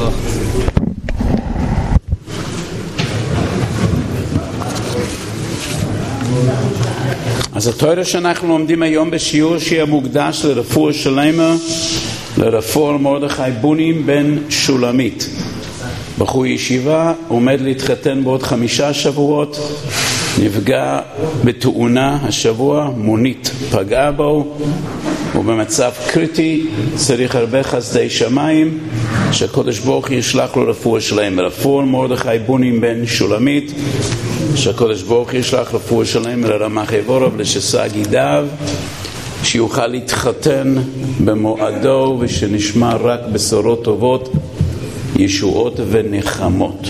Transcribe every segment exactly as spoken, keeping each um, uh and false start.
אז התורה שאנחנו לומדים היום בשיעור שיהיה מוקדש לרפואה שלמה לרפואה מרדכי בונים בן שולמית, בחור ישיבה, עומד להתחתן בעוד חמישה שבועות, נפגע בתאונה השבוע, מונית פגעה בו, הוא במצב קריטי, צריך הרבה חסדי שמיים, שהקדוש ברוך הוא ישלח לו רפואה שלמה. רפואה מרדכי בונים בן שולמית, שהקדוש ברוך הוא ישלח רפואה שלמה לרמ"ח איבריו ולשס"ה גידיו, שיוכל להתחתן במועדו ושנשמע רק בשורות טובות, ישועות ונחמות.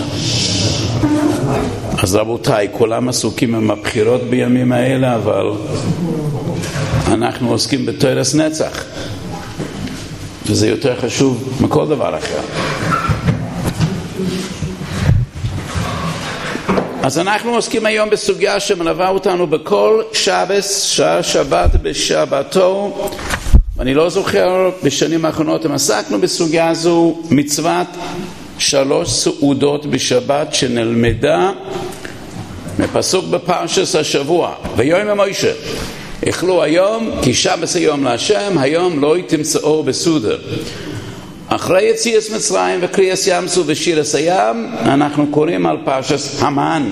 אז רבותיי, כולם עסוקים עם הבחירות בימים האלה, אבל אנחנו עוסקים בתורס נצח, וזה יותר חשוב מכל דבר אחר. אז אנחנו עוסקים היום בסוגיה שמלווה אותנו בכל שבס, שעה שבת בשבתו, ואני לא זוכר בשנים האחרונות אם עסקנו בסוגיה הזו, מצוות שלוש סעודות בשבת שנלמדה מפסוק בפרשת השבוע, ויאמר מוישה אכלו היום כי שבס היום להשם, היום לא תמצאו בסעודה. אחרי יציאת מצרים וקריאת ים סוף ושירת הים, אנחנו קוראים על פרשת המן.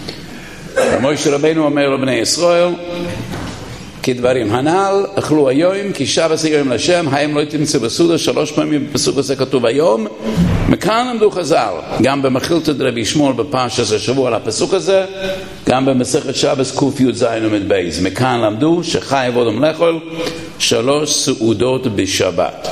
מוישה רבנו אומר לבני ישראל כדברים הנ"ל, אכלו היום כי שבס היום להשם, היום לא תמצאו בסעודה. שלוש פעמים בפסוק הזה כתוב היום. מכאן למדו חז"ל, גם במחילתא דרבי שמואל בפרשת השבוע על הפסוק הזה, גם במסכת שבס קי"ז עמוד בייז. מכאן למדו שחייב אדם לאכול שלוש סעודות בשבת.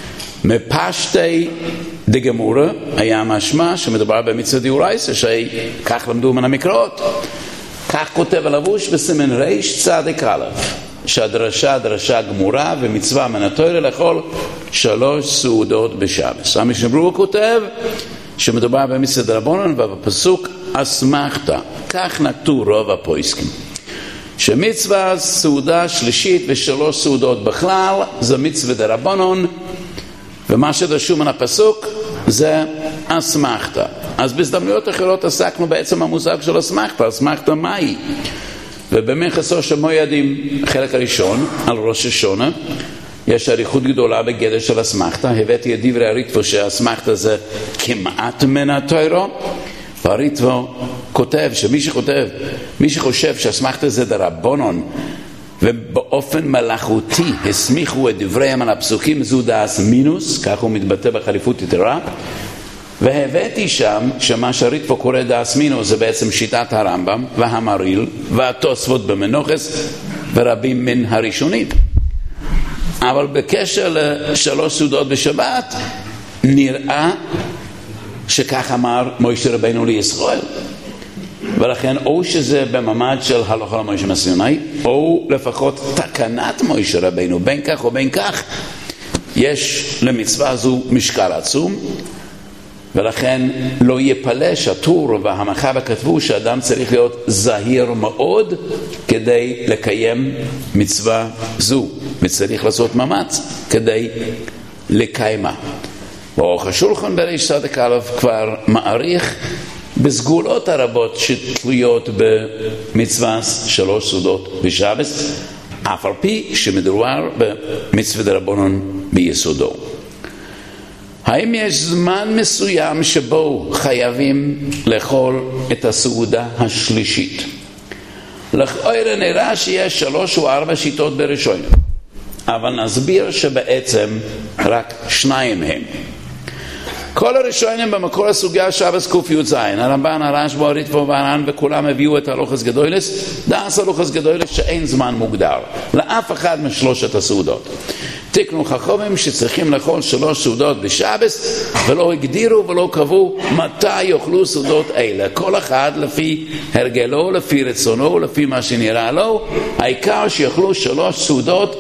מפשטי דגמורה היה משמע שמדובר במצווה דאורייתא, שכך למדו מן המקראות. כך כותב הלבוש בסימן ריש צדיק א', שהדרשה דרשה גמורה ומצווה מן התורה לאכול שלוש סעודות בשבס. המשנה ברורה כותב שמדובר במצווה דרבנן, ובפסוק אסמכתא, כך נקטו רוב הפוסקים, שמצווה סעודה שלישית ושלוש סעודות בכלל זה מצווה דרבנן, ומה שדרשו מן הפסוק זה אסמכתא. אז בהזדמנויות אחרות עסקנו בעצם המושג של אסמכתא. אסמכתא מהי? ובמכסו של מועדים החלק הראשון על ראש השונה יש אריכות גדולה בגדר של אסמכתא. הבאתי את דברי הריטב"א שהאסמכתא זה כמעט מן התורה, והריטב"א כותב שמי שכותב מי שחושב שהאסמכתא זה דרבנן ובאופן מלאכותי הסמיכו את דבריהם על הפסוקים, זו דאס מינוס, כך הוא מתבטא בחליפות יתרה. והבאתי שם שמה שהריטב"א קורא דאס מינוס זה בעצם שיטת הרמב"ם והמריל והתוספות במנוחס ורבים מן הראשונים. אבל בקשר לשלוש סעודות בשבת נראה שכך אמר מוישה רבנו לישראל, ולכן או שזה במעמד של הלכה למוישה מסיני או לפחות תקנת מוישה רבנו, בין כך או בין כך יש למצווה הזו משקל עצום. ולכן לא יפלא שהטור והמחבר כתבו שאדם צריך להיות זהיר מאוד כדי לקיים מצווה זו, וצריך לעשות מאמץ כדי לקיימה. ואורך השולחן בריש צדיק א' כבר מעריך בסגולות הרבות שתלויות במצווה שלוש סעודות בשבס, אף על פי שמדובר במצווה דרבנן ביסודו. האם יש זמן מסוים שבו חייבים לאכול את הסעודה השלישית? לכאורה נראה שיש שלוש או ארבע שיטות בראשונים, אבל נסביר שבעצם רק שניים הם. כל הראשונים במקור הסוגיה שבס קי"ז, הרמב"ן, הרשב"א, הריטב"א והר"ן, וכולם הביאו את הלוחס גדולס, דאס הלוחס גדולס שאין זמן מוגדר לאף אחד משלושת הסעודות. תקנו חכמים שצריכים לאכול שלוש סעודות בשבס, ולא הגדירו ולא קבעו מתי יאכלו סעודות אלה, כל אחד לפי הרגלו, לפי רצונו, לפי מה שנראה לו, העיקר שיאכלו שלוש סעודות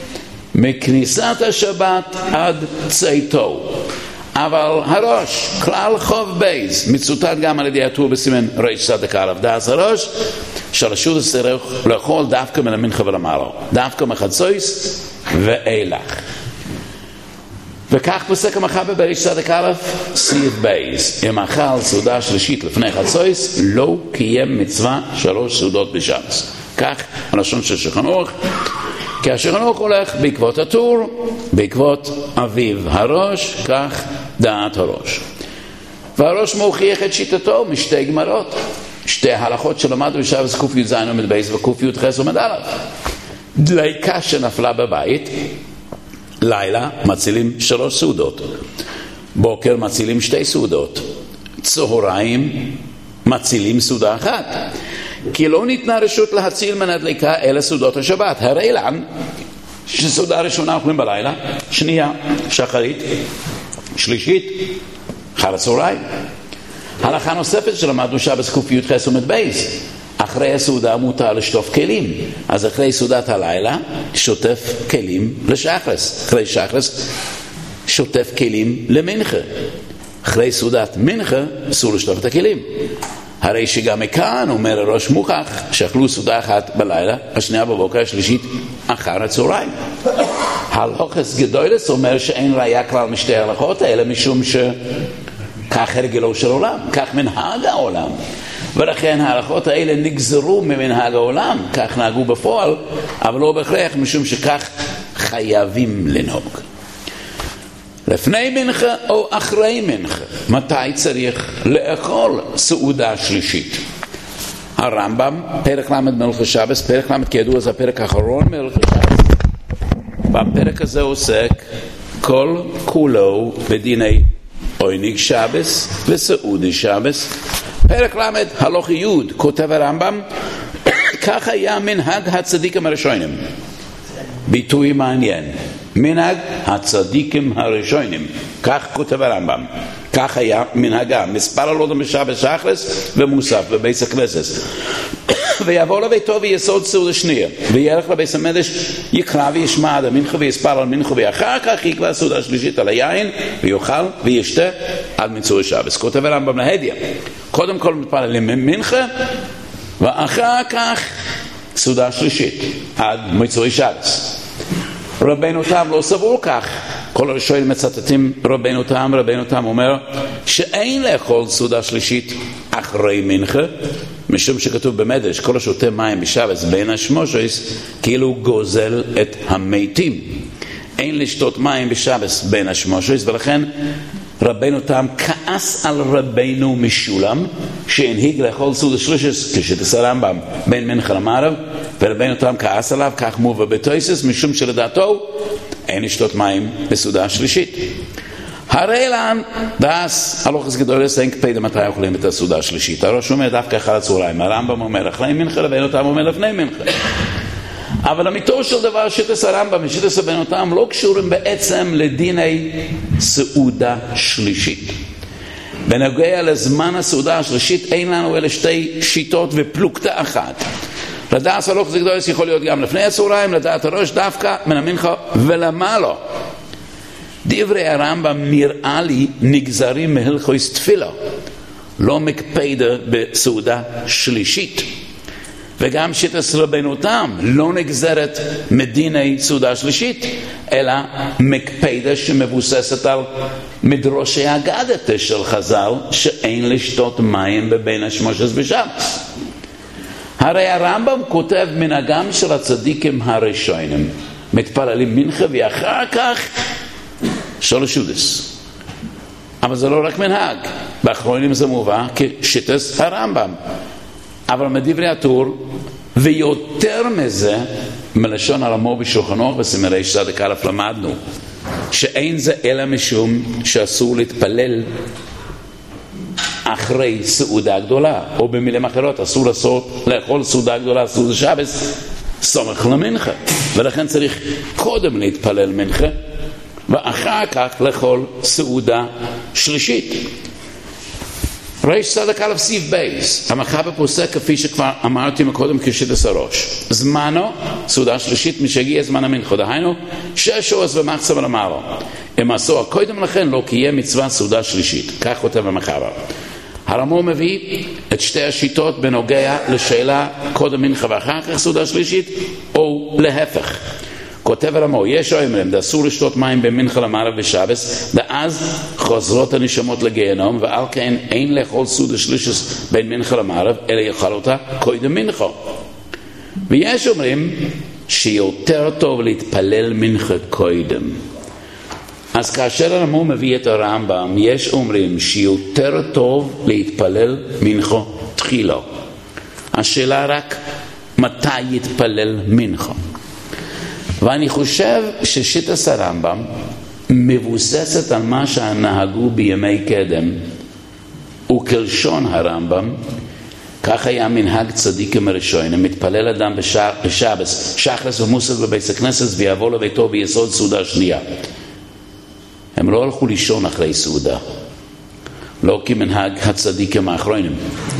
מכניסת השבת עד צאתו. אבל הראש, כלל חוב בייז, מצוטט גם על ידי הטור בסימן ריש צדיק א', דאס הראש שהרשות צריך לאכול דווקא מן המנחה ולמעלה, דווקא מחצויס ואילך. וכך פוסק המחבר בריש צדק א' סעיף בייס, אם אכל סעודה שלישית לפני חצויס לא קיים מצווה שלוש סעודות בשבס. כך הלשון של שולחן אורך, כי השולחן אורך הולך בעקבות הטור, בעקבות אביו הראש, כך דעת הראש. והראש מוכיח את שיטתו משתי גמרות, שתי הלכות שלמדנו בשבס ק"ז עמוד בייס וק"ח עמוד א'. דליקה שנפלה בבית, לילה מצילים שלוש סעודות, בוקר מצילים שתי סעודות, צהריים מצילים סעודה אחת, כי לא ניתנה רשות להציל מן הדליקה אלא סעודות השבת. הרי לן שסעודה ראשונה אוכלים בלילה, שנייה שחרית, שלישית אחר הצהריים. הלכה נוספת שלמדנו שבס ק"ח עמוד בייס, אחרי הסעודה מותר לשטוף כלים, אז אחרי סעודת הלילה שוטף כלים לשחרס, אחרי שחרס שוטף כלים למנחה, אחרי סעודת מנחה אסור לשטוף את הכלים. הרי שגם מכאן אומר הראש מוכח שאכלו סעודה אחת בלילה, השנייה בבוקר, השלישית אחר הצהריים. הלכות גדולת אומר שאין ראיה כלל משתי ההלכות האלה, משום שכך הרגלו של עולם, כך מנהג העולם, ולכן ההלכות האלה נגזרו ממנהג העולם, כך נהגו בפועל, אבל לא בהכרח, משום שכך חייבים לנהוג. לפני מנחה או אחרי מנחה, מתי צריך לאכול סעודה שלישית? הרמב"ם, פרק למד מלכות שבס, פרק למד כידוע זה הפרק האחרון מלכות שבס. בפרק הזה עוסק כל כולו בדיני עונג שבס וסעודי שבס. פרק למד הלוך יוד, כותב הרמב"ם, כך היה מנהג הצדיקים הראשונים. ביטוי מעניין, מנהג הצדיקים הראשונים, כך כותב הרמב"ם, כך היה מנהגם, מספר הלודם בשבס שחרס ומוסף בבית הכנסת, ויבוא לביתו ויסוד סעודה שנייה, וילך לבית המקדש, יקרא וישמע עד המנחה ויספר על מנחה, ואחר כך יקבע סעודה שלישית על היין ויאכל וישתה עד מצורי שבס. כותב הרמב"ם להדיא, קודם כל מתפללים מנחה ואחר כך סעודה שלישית עד מצורי שבס. רבנו תם לא סבור כך. כל הראשונים מצטטים רבנו תם. רבנו תם אומר שאין לאכול סעודה שלישית אחרי מנחה, משום שכתוב במדרש כל השותה מים בשבס בין השמושס כאילו גוזל את המתים. אין לשתות מים בשבס בין השמושס, ולכן רבנו תם כעס על רבנו משולם שהנהיג לאכול סעודה שלישית כשיטת הרמב"ם בין מנחה למערב, ורבנו תם כעס עליו, כך מובא בתוספות, משום שלדעתו אין לשתות מים בסעודה שלישית. הרי לן דאס הלוכס גדולת אין קפידה מתי אוכלים את הסעודה השלישית. הראש אומר דווקא אחר הצהריים, הרמב"ם אומר אחרי מנחה, רבנו תם אומר לפני מנחה. אבל אמיתו של דבר שיטת הרמב"ם ושיטת רבנו תם לא קשורים בעצם לדיני סעודה שלישית. בנוגע לזמן הסעודה השלישית אין לנו אלה שתי שיטות ופלוגתא אחת. לדעת הלוך זה גדולת יכול להיות גם לפני הצהריים, לדעת הראש דווקא מן המנחה ולמעלה. דברי הרמב"ם נראה לי נגזרים מהלכות תפילה, לא מקפידה בסעודה שלישית. וגם שיטת רבנו תם לא נגזרת מדיני סעודה שלישית, אלא מקפידה שמבוססת על מדרושי אגדתא של חז"ל שאין לשתות מים בבין השמושס בשבס. הרי הרמב"ם כותב מנהגם של הצדיקים הראשונים, מתפללים מנחה ואחר כך שלוש סעודות. אבל זה לא רק מנהג, באחרונים זה מובא כשיטת הרמב"ם. אבל מדברי הטור, ויותר מזה, מלשון הרמו בשולחן אורך בסימני צדק א' למדנו, שאין זה אלא משום שאסור להתפלל אחרי סעודה גדולה, או במילים אחרות, אסור לעשות, לאכול סעודה גדולה, סעודה שבס, סומך למנחה. ולכן צריך קודם להתפלל מנחה, ואחר כך לאכול סעודה שלישית. ריש צדק א' סעיף בייס, המחבר פוסק כפי שכבר אמרתי מקודם כשיטת הראש. זמנו, סעודה שלישית משגיע זמן המנחה, דהיינו שש שעות ומחצה ולמעלה. אם עשו קודם לכן לא קיים מצווה סעודה שלישית, כך כותב המחבר. הרמו מביא את שתי השיטות בנוגע לשאלה קודם מנחה ואחר כך סעודה שלישית, או להפך. כותב הרמו, יש אומרים, אסור לשתות מים במנחה למערב ושבס, ואז חוזרות הנשמות לגיהנום, ועל כן אין לאכול סעודה שלישית בין מנחה למערב, אלא יאכל אותה קודם מנחה. ויש אומרים שיותר טוב להתפלל מנחה קודם. אז כאשר הרמו מביא את הרמב"ם, יש אומרים שיותר טוב להתפלל מנחה תחילה. השאלה רק מתי יתפלל מנחה. ואני חושב ששיטת הרמב"ם מבוססת על מה שנהגו בימי קדם, וכלשון הרמב"ם, כך היה מנהג צדיקים הראשונים, מתפלל אדם בשבס, שחרס ומוסף בבית הכנסת, ויבוא לביתו ביסוד סעודה שנייה. הם לא הלכו לישון אחרי סעודה, לא כמנהג הצדיקים האחרונים.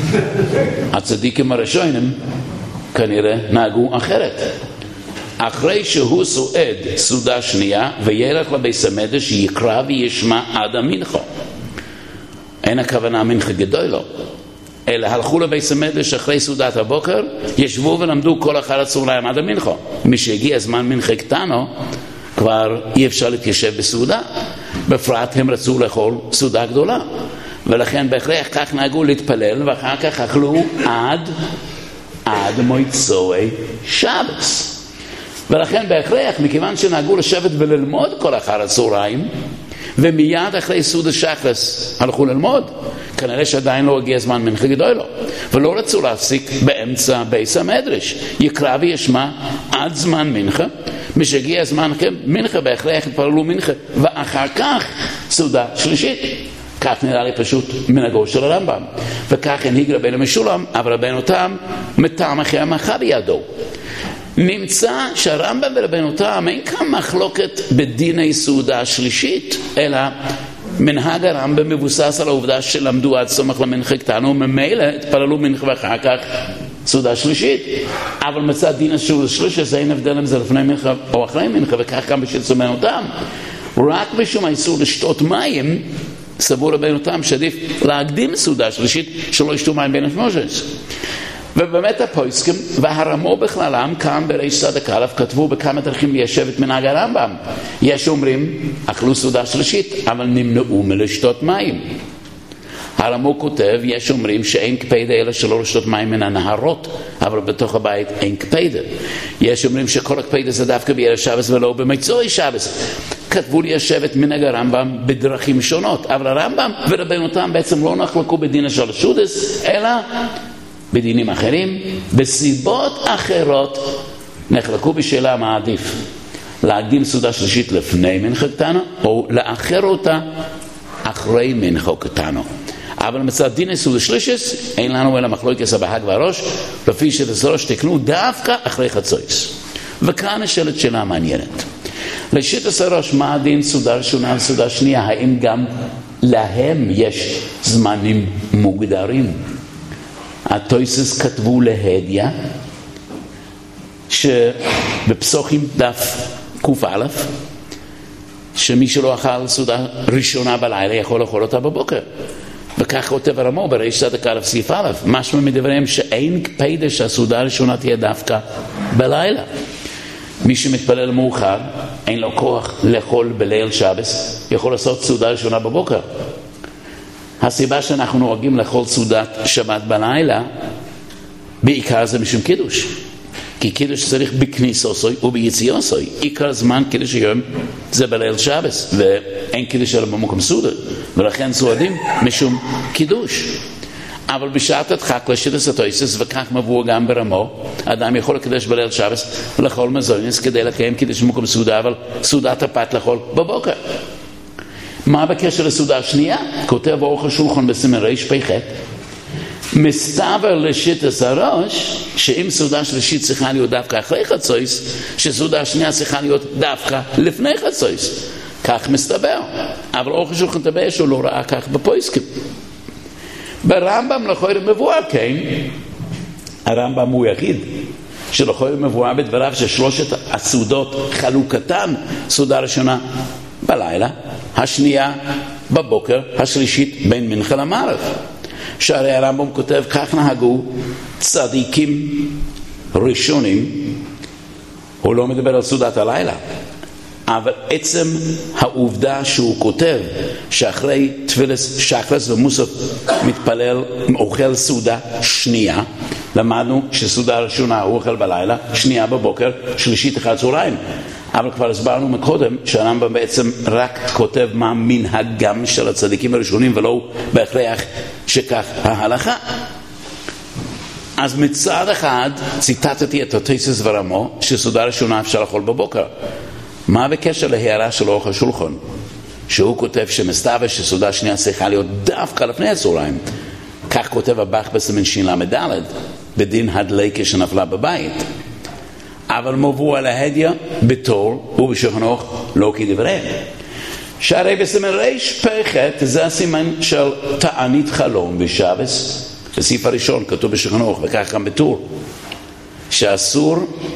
הצדיקים הראשונים כנראה נהגו אחרת. אחרי שהוא סועד סעודה שנייה וילך לבית המקדש, יקרא וישמע עד המנחה. אין הכוונה מנחה גדולה, אלא הלכו לבית המקדש אחרי סעודת הבוקר, ישבו ולמדו כל אחר הצהריים עד המנחה. מי שהגיע זמן מנחה קטנו, כבר אי אפשר להתיישב בסעודה, בפרט הם רצו לאכול סעודה גדולה, ולכן בהכרח כך נהגו להתפלל, ואחר כך אכלו עד עד מוצאי שבס. ולכן בהכרח, מכיוון שנהגו לשבת וללמוד כל אחר הצהריים, ומיד אחרי סעודת שחרס הלכו ללמוד, כנראה שעדיין לא הגיע זמן מנחה גדולה, ולא רצו להפסיק באמצע בית המדרש, יקרא וישמע עד זמן מנחה. משהגיע זמן מנחה בהכרח התפללו מנחה, ואחר כך סעודה שלישית. כך נראה לי פשוט מנהגו של הרמב"ם, וכך הנהיג רבנו משולם, אבל רבנו תם מטעם אחרי המחה בידו. נמצא שהרמב"ם ורבנו תם אין כאן מחלוקת בדיני סעודה שלישית, אלא מנהג הרמב"ם מבוסס על העובדה שלמדו עד סמך למנחה קטנו, ממילא התפללו מנחה ואחר כך סעודה שלישית. אבל מצד דין הסעודה שלישית זה אין הבדל אם זה לפני מנחה או אחרי מנחה, וכך גם בשביל רבנו תם. רק בשום האיסור לשתות מים, סבור רבנו תם שעדיף להקדים סעודה שלישית, שלא ישתו מים בין השמושת. ובאמת הפוסקים והרמו בכללם כאן בריש צדק א' כתבו בכמה דרכים ליישב את מנהג הרמב"ם. יש אומרים אכלו סעודה שלישית אבל נמנעו מלשתות מים. הרמו כותב, יש אומרים שאין קפידה אלא שלא לשתות מים מן הנהרות, אבל בתוך הבית אין קפידה. יש אומרים שכל הקפידה זה דווקא בערב שבס ולא במוצאי שבס. כתבו ליישב את מנהג הרמב"ם בדרכים שונות, אבל הרמב"ם ורבנו תם בעצם לא נחלקו בדין של השודס, אלא בדינים אחרים, בסיבות אחרות נחלקו בשאלה מה עדיף, להקדים סעודה שלישית לפני מנחה קטנה או לאחר אותה אחרי מנחה קטנה. אבל מצד דין סעודה שלישית אין לנו אלא מחלוקת הבהג והראש, לפי שתזרוש תקנו דווקא אחרי חצויס. וכאן נשאלת שאלה מעניינת, לשיטת הראש מה הדין סעודה ראשונה וסעודה שנייה, האם גם להם יש זמנים מוגדרים? התויסס כתבו להדיה שבפסוחים דף קוף א' שמי שלא אכל סעודה ראשונה בלילה יכול לאכול אותה בבוקר, וכך כותב הרמו בריש צדק א' סעיף א', משמע מדבריהם שאין קפידה שהסעודה הראשונה תהיה דווקא בלילה. מי שמתפלל מאוחר אין לו כוח לאכול בליל שבס, יכול לעשות סעודה ראשונה בבוקר. הסיבה שאנחנו נוהגים לאכול סעודת שבת בלילה בעיקר זה משום קידוש, כי קידוש צריך בכניסוסוי וביציאוסוי. עיקר זמן קידוש היום זה בליל שבס, ואין קידוש אלא במקום סעודה, ולכן סועדים משום קידוש. אבל בשעת הדחק לשיטת התויסס, וכך מבוא גם ברמו, אדם יכול לקדש בליל שבס לאכול מזונס כדי לקיים קידוש במקום סעודה, אבל סעודת הפת לאכול בבוקר. מה בקשר לסעודה השנייה? כותב אורך השולחן בסימן ריש פ"ח, מסתבר לשיטת הראש שאם סעודה שלישית צריכה להיות דווקא אחרי חצויס, שסעודה השנייה צריכה להיות דווקא לפני חצויס. כך מסתבר, אבל אורך השולחן תביא שהוא לא ראה כך בפויסקים. ברמב"ם לכאורה מבואר, כן, הרמב"ם הוא יחיד שלכאורה מבואר בדבריו ששלושת הסעודות חלוקתן, סעודה ראשונה בלילה, השנייה בבוקר, השלישית בין מנחה למערב. שהרי הרמב"ם כותב כך נהגו צדיקים ראשונים הוא לא מדבר על סעודת הלילה, אבל עצם העובדה שהוא כותב שאחרי תפילס שחרס ומוסף מתפלל, אוכל סעודה שנייה, למדנו שסעודה ראשונה הוא אוכל בלילה, שנייה בבוקר, שלישית אחר צהריים. אבל כבר הסברנו מקודם שהרמב"ם בעצם רק כותב מה מנהגם של הצדיקים הראשונים ולא בהכרח שכך ההלכה. אז מצד אחד ציטטתי את התוספות ורמו שסעודה ראשונה אפשר לאכול בבוקר. מה בקשר להערה של אורך השולחן שהוא כותב שמסתבר שסעודה שנייה צריכה להיות דווקא לפני הצהריים? כך כותב הבח בסימן שין למד ד' בדין הדלקה שנפלה בבית. אבל מבוא על ההדיה בתור ובשולחן ערוך לא כדבריהם. שהרי בסימן ריש פרחת זה הסימן של תענית חלום בשבת. בסעיף הראשון כתוב בשולחן ערוך וכך גם בתור שאסור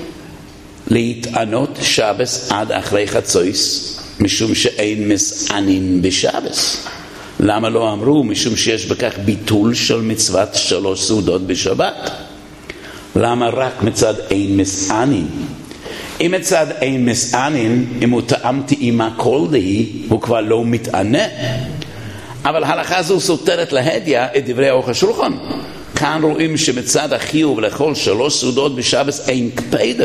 להתענות שבת עד אחרי חצויס משום שאין מסענין בשבת. למה לא אמרו? משום שיש בכך ביטול של מצוות שלוש סעודות בשבת. למה רק מצד אין מסענין? אם מצד אין מסענין, אם הוא טעם טעימה כל דהי, הוא כבר לא מתענה. אבל ההלכה זו סותרת להדיה את דברי אורך השולחן. כאן רואים שמצד החיוב לאכול שלוש סעודות בשבת אין קפידה.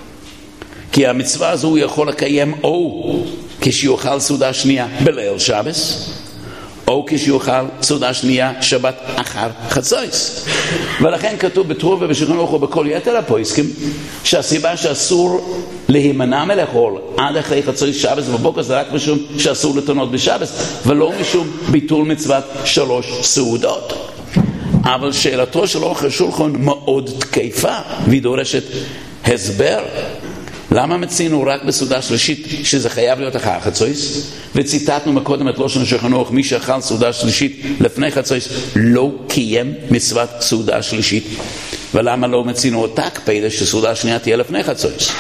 כי המצווה הזו הוא יכול לקיים או כשיוכל סעודה שנייה בליל שבת, או כשיוכל סעודה שנייה שבת אחר חצויס. ולכן כתוב בתור ובשולחן ערוך ובכל יתר הפוסקים שהסיבה שאסור להימנע מלאכול עד אחרי חצויס שבת ובבוקר זה רק משום שאסור לתונות בשבת ולא משום ביטול מצוות שלוש סעודות. אבל שאלתו של אורך השולחן מאוד תקפה והיא דורשת הסבר. למה מצינו רק בסעודה שלישית שזה חייב להיות אחר חצויס? וציטטנו מקודם את לושן השולחן ערוך, מי שאכל סעודה שלישית לפני חצויס לא קיים מצוות סעודה שלישית. ולמה לא מצינו אותה קפידה שסעודה שנייה תהיה לפני חצויס?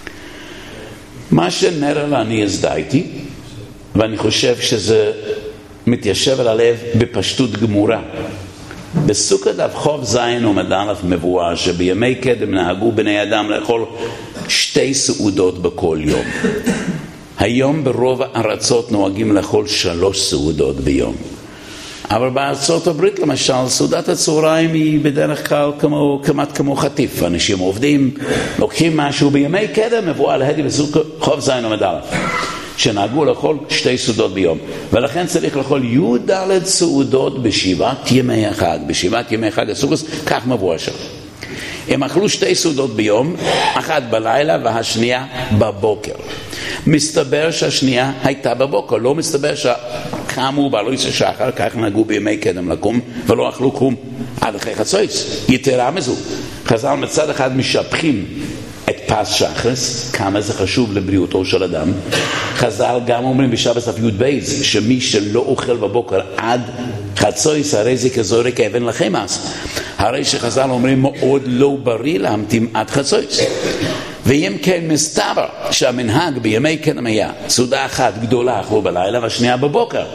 מה שנראה ואני הזדהיתי, ואני חושב שזה מתיישב על הלב בפשטות גמורה. בסוכת דף חוב זין ומדלף מבואר שבימי קדם נהגו בני אדם לאכול שתי סעודות בכל יום. היום ברוב הארצות נוהגים לאכול שלוש סעודות ביום. אבל בארצות הברית למשל סעודת הצהריים היא בדרך כלל כמו, כמעט כמו חטיף. אנשים עובדים, לוקחים משהו. בימי קדם מבואר להדי בסוכת חוב זין ומדלף שנהגו לאכול שתי סעודות ביום, ולכן צריך לאכול י' ד' סעודות בשבעת ימי החג. בשבעת ימי חג הסוכות כך מבואר שם. הם אכלו שתי סעודות ביום, אחת בלילה והשנייה בבוקר. מסתבר שהשנייה הייתה בבוקר, לא מסתבר שקמו בעלויס השחר, כך נהגו בימי קדם לקום ולא אכלו קום עד אחרי חצויס. יתרה מזו, חז"ל מצד אחד משבחים את פס שחרס, כמה זה חשוב לבריאותו של אדם. חז"ל גם אומרים בשבת אף י' בייז שמי שלא אוכל בבוקר עד חצויס הרי זה כזורק אבן לחמאס. הרי שחז"ל אומרים מאוד לא בריא להמתין עד חצויס. ואם כן מסתבר שהמנהג בימי קדם היה סעודה אחת גדולה אכלו בלילה והשנייה בבוקר.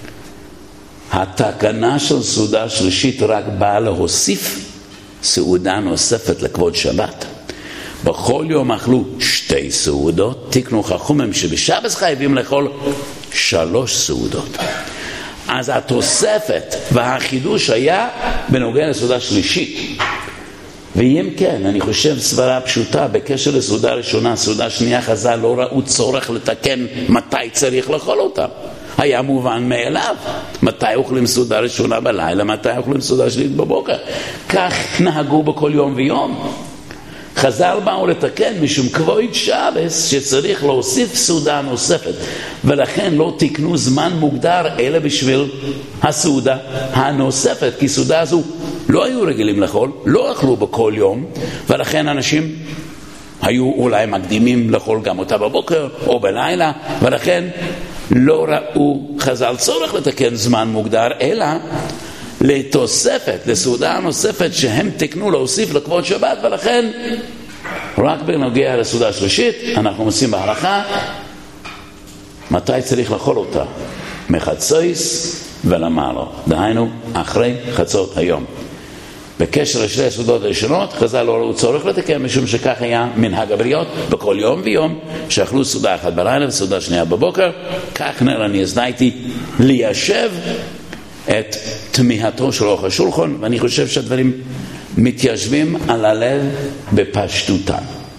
התקנה של סעודה שלישית רק באה להוסיף סעודה נוספת לכבוד שבת. בכל יום אכלו שתי סעודות, תקנו חכמים שבשבת חייבים לאכול שלוש סעודות. אז התוספת והחידוש היה בנוגע לסעודה שלישית. ואם כן, אני חושב סברה פשוטה בקשר לסעודה ראשונה, סעודה שנייה, חז"ל לא ראו צורך לתקן מתי צריך לאכול אותה. היה מובן מאליו. מתי אוכלים סעודה ראשונה בלילה, מתי אוכלים סעודה שלישית בבוקר. כך נהגו בכל יום ויום. חז"ל באו לתקן משום כבוד שבת שצריך להוסיף סעודה נוספת, ולכן לא תקנו זמן מוגדר אלא בשביל הסעודה הנוספת, כי סעודה הזו לא היו רגילים לאכול, לא אכלו בכל יום, ולכן אנשים היו אולי מקדימים לאכול גם אותה בבוקר או בלילה, ולכן לא ראו חז"ל צורך לתקן זמן מוגדר אלא לתוספת, לסעודה הנוספת שהם תקנו להוסיף לכבוד שבת. ולכן רק בנוגע לסעודה שלישית אנחנו עושים בהלכה מתי צריך לאכול אותה, מחצויס ולמעלה, דהיינו אחרי חצות היום. בקשר לשתי הסעודות הראשונות, חז"ל לא ראו צורך לתקן, משום שכך היה מנהג הבריות, בכל יום ויום, שאכלו סעודה אחת בלילה וסעודה שנייה בבוקר, כך נראה אני הזדייתי ליישב את תמיהתו של אורך השולחן, ואני חושב שהדברים מתיישבים על הלב בפשטותם.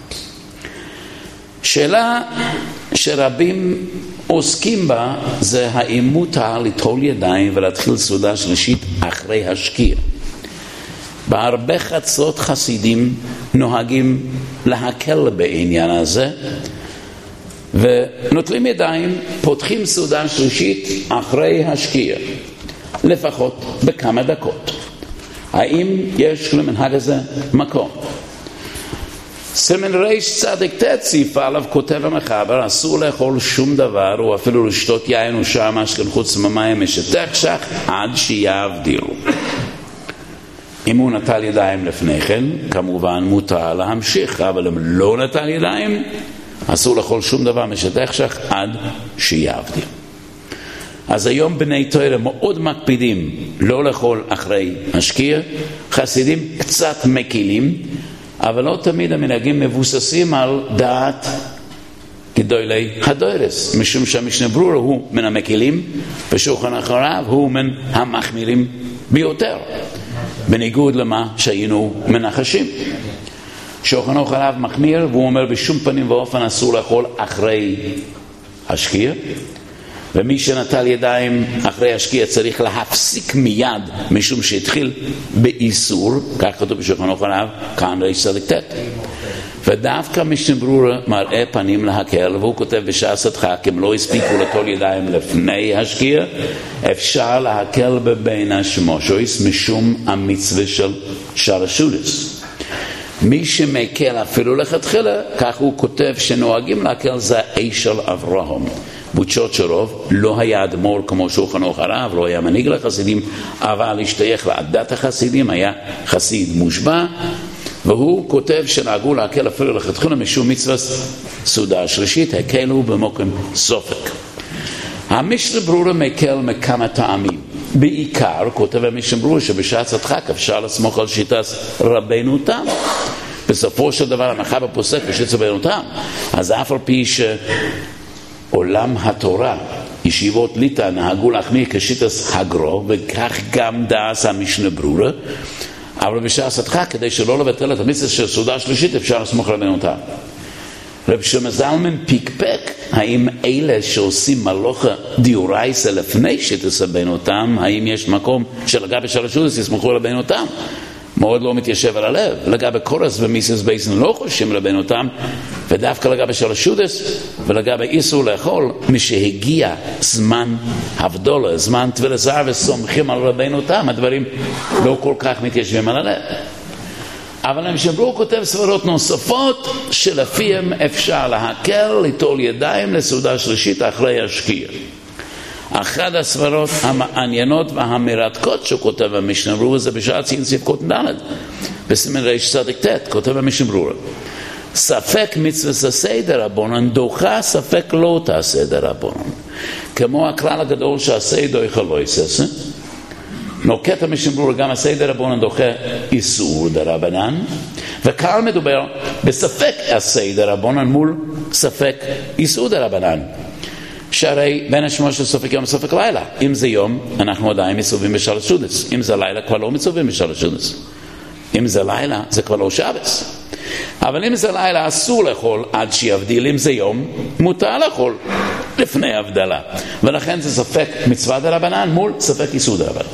שאלה שרבים עוסקים בה זה האם מותר ליטול ידיים ולהתחיל סעודה שלישית אחרי השקיעה. בהרבה חצרות חסידים נוהגים להקל בעניין הזה ונוטלים ידיים, פותחים סעודה שלישית אחרי השקיעה לפחות בכמה דקות. האם יש למנהג הזה מקום? סימן ריש צדיק ת' סעיף א' כותב המחבר, אסור לאכול שום דבר או אפילו לשתות יין או שאר משקה חוץ ממים משתכשך עד שיבדילו. אם הוא נטל ידיים לפני כן, כמובן מותר להמשיך, אבל אם לא נטל ידיים, אסור לאכול שום דבר משתכשך עד שיבדיל. אז היום בני תורה מאוד מקפידים לא לאכול אחרי השקיעה, חסידים קצת מקילים, אבל לא תמיד המנהגים מבוססים על דעת גדולי הדורס, משום שהמשנה ברורה הוא מן המקילים ושולחן אחריו הוא מן המחמירים ביותר, בניגוד למה שהיינו מנחשים. שולחן אחריו מחמיר והוא אומר בשום פנים ואופן אסור לאכול אחרי השקיעה, ומי שנטל ידיים אחרי השקיעה צריך להפסיק מיד משום שהתחיל באיסור, כך כתוב בשולחן אחריו, כאן ריש צדיק ת'. ודווקא משנה ברורה מראה פנים להקל, והוא כותב בש"ס הדחק, אם לא הספיקו ליטול ידיים לפני השקיעה, אפשר להקל בבין השמושויס משום המצווה של שרשודס. מי שמקל אפילו לכתחילה, כך הוא כותב שנוהגים להקל זה האיש של אברהם. בוצ'ות שרוב לא היה אדמו"ר כמו שולחן אחריו, לא היה מנהיג לחסידים, אבל השתייך לעדת החסידים, היה חסיד מושבע, והוא כותב שנהגו להקל אפילו לכתחילה משום מצווה סעודה השלישית, הקלו במוקם סופק. המשנה ברורה מקל מכמה טעמים. בעיקר כותב המשנה ברורה שבשעת הדחק אפשר לסמוך על שיטת רבנו תם. בסופו של דבר המחבר פוסק בשיטת רבנו תם, אז אף על פי ש עולם התורה, ישיבות ליטא נהגו להחמיר כשיטת הגרו, וכך גם דעת המשנה ברורה, אבל בשעת הדחק כדי שלא לבטל את המצווה של סעודה שלישית אפשר לסמוך על רבנו תם. רב שלמה זלמן פיקפק האם אלה שעושים מלוכה דיורייסה לפני שיטת רבנו תם, האם יש מקום שלגבי שרשודס יסמכו על רבנו תם? מאוד לא מתיישב על הלב. לגבי קורס ומיסס בייסן לא חושבים רבנו תם, ודווקא לגבי שרשודס ולגבי איסור לאכול, משהגיע זמן הבדולה, זמן טבילה זר וסומכים על רבנו תם, הדברים לא כל כך מתיישבים על הלב. אבל המשנה ברורה כותב סברות נוספות שלפיהם אפשר להקל ליטול ידיים לסעודה שלישית אחרי השקיעה. אחת הסברות המעניינות והמרתקות שכותב המשנה ברורה זה בשעת ציין סעיף קטן ד' בסימן ריש צדיק ת', כותב המשנה ברורה, ספק מצווה סדר רבנן דוחה, ספק לא תעשה דרבנן. כמו הכלל הגדול שעשה דוחה לא יעשה, נוקט המשנה ברורה גם הסדר רבנן דוחה איסור דרבנן, וכאן מדובר בספק הסדר רבנן מול ספק איסור דרבנן. שהרי בין השמוע של סופק יום וסופק לילה, אם זה יום אנחנו עדיין מצווים בשרשודס, אם זה לילה כבר לא מצווים בשרשודס, אם זה לילה זה כבר לא שבס. אבל אם זה לילה אסור לאכול עד שיבדיל, אם זה יום מותר לאכול לפני הבדלה, ולכן זה ספק מצווה דרבנן מול ספק איסור דרבנן.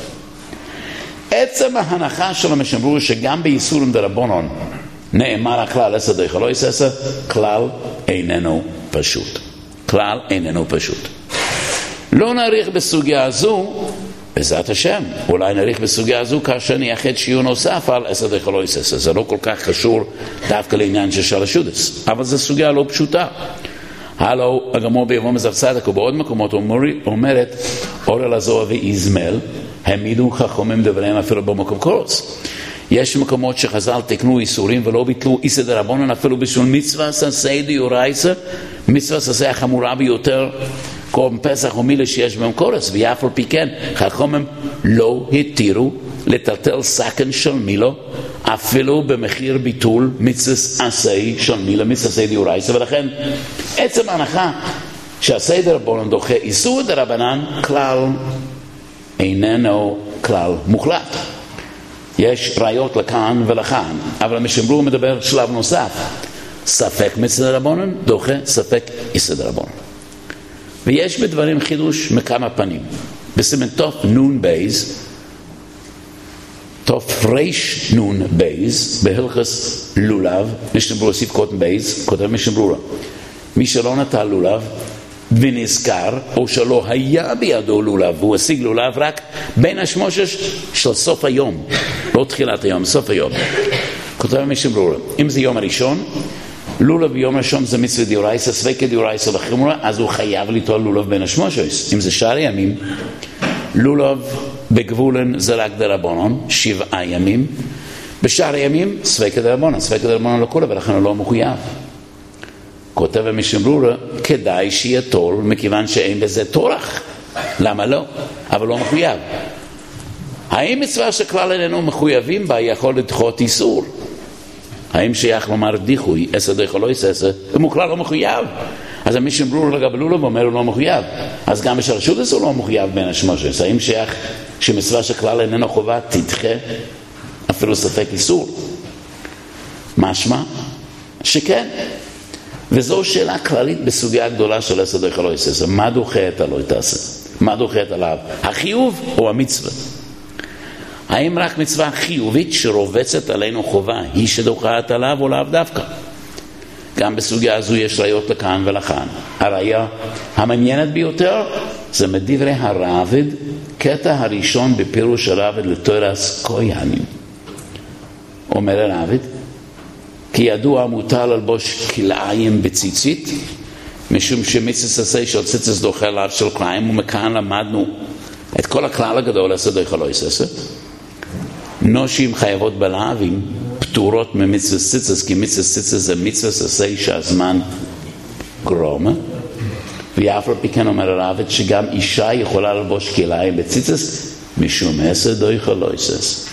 עצם ההנחה של המשנה ברורה שגם באיסורים דרבנן נאמר הכלל עשה דוחה לא יעשה, כלל איננו פשוט, כלל איננו פשוט. לא נאריך בסוגיה הזו, בעזרת השם, אולי נאריך בסוגיה הזו כאשר נייחד שיעור נוסף על עשה דוחה לא יעשה. זה לא כל כך קשור דווקא לעניין של שרשודס, אבל זו סוגיה לא פשוטה. הלו הגמור ביבום זב צדק ובעוד מקומות אומרת אור אל הזוהר ואיזמל העמידו חכמים דבריהם אפילו במקום קורס. יש מקומות שחז"ל תקנו איסורים ולא ביטלו איסא דרבנן אפילו בשביל מצווה עשה דיורייסה, מצווה עשה החמורה ביותר כמו פסח או מילה שיש בהם קורס, ואף על פי כן חכמים לא התירו לטלטל סכן של מילו, אפילו במחיר ביטול מצווה עשה של מילה, מצווה עשה דאורייתא, ולכן עצם ההנחה שעשה דרבנן דוחה איסור דרבנן כלל איננו כלל מוחלט. יש ראיות לכאן ולכאן, אבל המשנה ברורה מדבר שלב נוסף, ספק מצווה דרבנן דוחה ספק איסור דרבנן. ויש בדברים חידוש מכמה פנים. בסימן תוף נון בייז, תוף ריש נון בייז, בהלכס לולב, משנה ברורה סיף קוטן בייז, כותב משנה ברורה, מי שלא נטל לולב ונזכר, או שלא היה בידו לולב, והוא השיג לולב רק בין השמושש של סוף היום, לא תחילת היום, סוף היום. כותב משנה ברורה, אם זה יום הראשון, לולב ביום ראשון זה מצווה דאורייתא, ספקא דאורייתא וחמורה, אז הוא חייב ליטול לולב בין השמושש. אם זה שאר ימים, לולב בגבולן זה רק דרבנן, שבעה ימים. בשאר הימים, ספקא דרבנן, ספקא דרבנן לא כולה, ולכן הוא לא מחויב. כותב המשנה ברורה, כדאי שיטול, מכיוון שאין בזה טורח. למה לא? אבל לא מחויב. האם מצווה שכלל איננו מחויבים בה יכול לדחות איסור? האם שייך לומר דיחוי, עשר דיחו לא יססה, הוא כלל לא מחויב. אז המשנה ברורה לגבי לולב אומר הוא לא מחויב. אז גם בשרשות הוא לא מחויב בין השמושש. האם שייך שמצווה שכלל איננו חובה תדחה אפילו ספק איסור? משמע שכן. וזו שאלה כללית בסוגיה גדולה של עשר דיחו לא יססה. מה דוחה את הלא תעשה? מה דוחה את עליו? החיוב או המצווה? האם רק מצווה חיובית שרובצת עלינו חובה היא שדוחת עליו או לאו דווקא? גם בסוגיה הזו יש ראיות לכאן ולכאן. הראיה המעניינת ביותר זה מדברי הרעב"ד, קטע הראשון בפירוש הרעב"ד לתורס כהנים. אומר הרעב"ד, כי ידוע מוטל ללבוש כלאיים בציצית, משום שמצווה עשה של ציצית דוחה לאו של כלאיים, ומכאן למדנו את כל הכלל הגדול עשר דיחו לא יססה. נשים חייבות בלהבים פטורות ממצווה ציצס, כי מצווה ציצס זה מצווה עשה שהזמן גרומה, ואף על פי כן אומר הרעב"ד שגם אישה יכולה ללבוש כלאיים בציצס משום עשר דיחו לא יססה.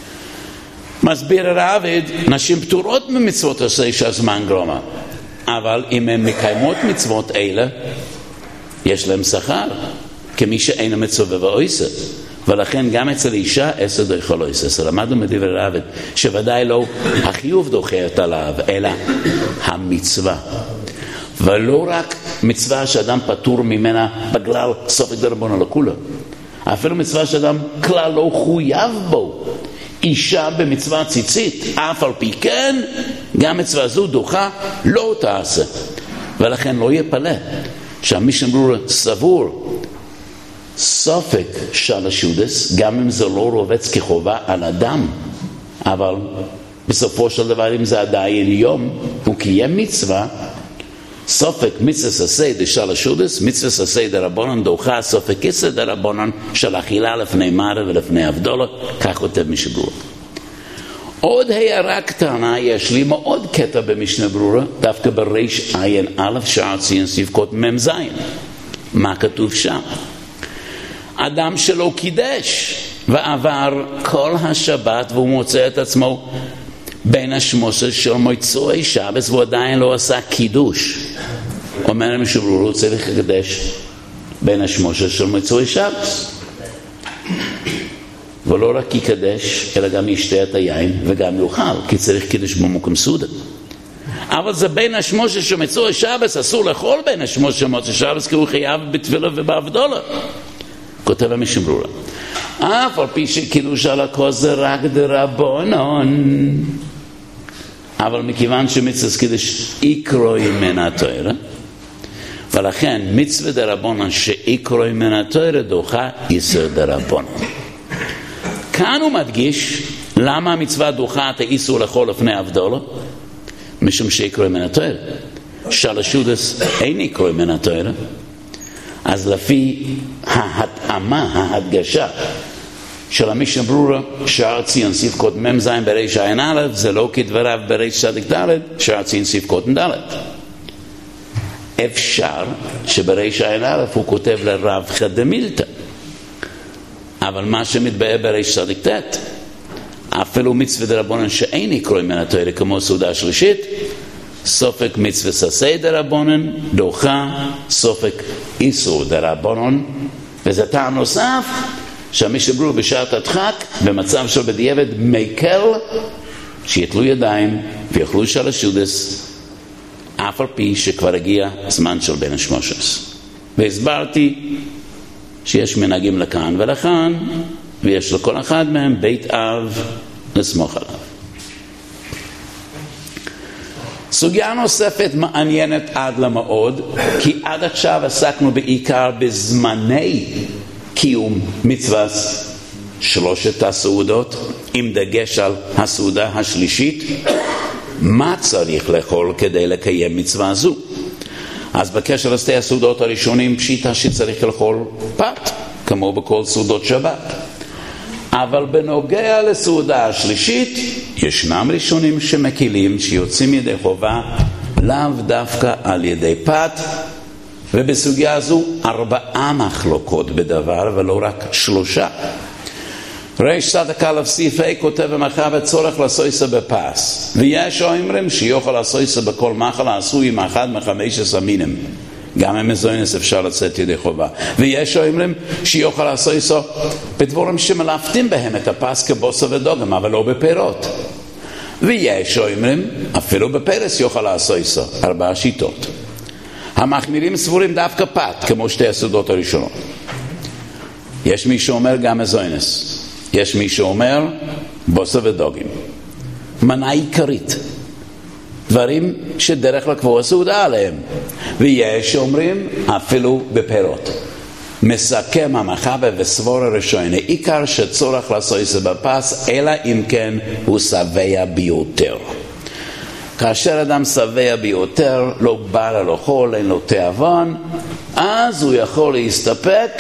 מסביר הרעב"ד, נשים פטורות ממצוות עשה שהזמן גרומה, אבל אם הן מקיימות מצוות אלה יש להם שכר כמי שאין מצווה ועושה, ולכן גם אצל אישה עשר דיחו לא יססה. למדנו מדברי הרעב"ד שוודאי לא החיוב דוחה את עליו, אלא המצווה, ולא רק מצווה שאדם פטור ממנה בגלל ספק דרבנן לא כולה, אפילו מצווה שאדם כלל לא חויב בו, אישה במצווה ציצית, אף על פי כן גם מצווה זו דוחה לא תעשה. ולכן לא יפלא שהמשנה ברורה סבור ספק של השודס, גם אם זה לא רובץ כחובה על אדם, אבל בסופו של דבר אם זה עדיין יום הוא קיים מצווה, ספק מצווה עשה דשל השודס, מצווה עשה דרבנן דוחה ספק עשה דרבנן של אכילה לפני מראה ולפני הבדלה, כך כותב משנה ברורה. עוד הערה קטנה יש לי מאוד קטע במשנה ברורה, דווקא בריש עין א' שער ציין ספקות ממזין. מה כתוב שם? אדם שלא קידש ועבר כל השבת והוא מוצא את עצמו בין השמושש של מוצאי שבת והוא עדיין לא עשה קידוש, אומר המשנה ברורה הוא צריך לקדש בין השמושש של מוצאי שבת, ולא רק יקדש אלא גם ישתה את היין וגם יאכל, כי צריך קידוש במקום סעודה. אבל זה בין השמושש של מוצאי שבת, אסור לאכול בין השמושש של מוצאי שבת כי הוא חייב בתפילה ובהבדלה. כותב המשנה ברורה, אף על פי שקידוש על הכוס זה רק דרבנן, אבל מכיוון שמצווה קידוש עיקרו מן התורה, ולכן מצווה דרבנן שעיקרו מן התורה דוחה איסור דרבנן. כאן הוא מדגיש למה המצווה דוחה את האיסור לאכול לפני הבדלה, משום שעיקרו מן התורה, של השודס אין עיקרו מן התורה. אז לפי ההתאמה, ההדגשה של המשנה ברורה, שער ציון ספקות מם זין בריש עין א', זה לא כדבריו בריש צדיק ד', שער ציון ספקות ד'. אפשר שבריש עין א' הוא כותב לרב חדמילתא, אבל מה שמתבאר בריש צדיק תת, אפילו מצווה דרבנן שאין יקרוי מן התורה כמו סעודה שלישית, סופק מצווה ססי דרבנן דוחה סופק איסור דרבנן, וזה טעם נוסף שהמשתברו בשעת הדחק במצב של בדיעבד מקל שיתלו ידיים ויאכלו שלשודס אף על פי שכבר הגיע זמן של בן השמושס. והסברתי שיש מנהגים לכאן ולכאן, ויש לכל אחד מהם בית אב לסמוך עליו. סוגיה נוספת מעניינת עד למאוד, כי עד עכשיו עסקנו בעיקר בזמני קיום מצוות שלושת הסעודות, עם דגש על הסעודה השלישית, מה צריך לאכול כדי לקיים מצווה זו. אז בקשר לשתי הסעודות הראשונים פשיטה שצריך לאכול פת, כמו בכל סעודות שבת. אבל בנוגע לסעודה השלישית, ישנם ראשונים שמקילים שיוצאים ידי חובה לאו דווקא על ידי פת, ובסוגיה הזו ארבעה מחלוקות בדבר ולא רק שלושה. ריש צדק א' סעיף ה' כותב במחבר צורך לעשויסה בפס, ויש אומרים שיוכל לעשויסה בכל מחל העשוי עם אחד מחמש המינים, גם עם מזוינס אפשר לצאת ידי חובה. ויש אומרים שיוכל לעשויסה בדבורים שמלפתים בהם את הפס כבוסר ודוגם, אבל לא בפירות. ויש אומרים אפילו בפרס יוכל לעשויסה, ארבעה שיטות. המחמירים סבורים דווקא פת כמו שתי הסעודות הראשונות. יש מי שאומר גם מזוינס, יש מי שאומר בוסר ודוגים. מנה עיקרית, דברים שדרך לקבוע סעודה עליהם. ויש אומרים אפילו בפירות. מסכם המחבר וסבור הראשון, עיקר שצורך לעשות זה בפס, אלא אם כן הוא שבע ביותר. כאשר אדם שבע ביותר, לא בא לו לאכול, אין לו תיאבון, אז הוא יכול להסתפק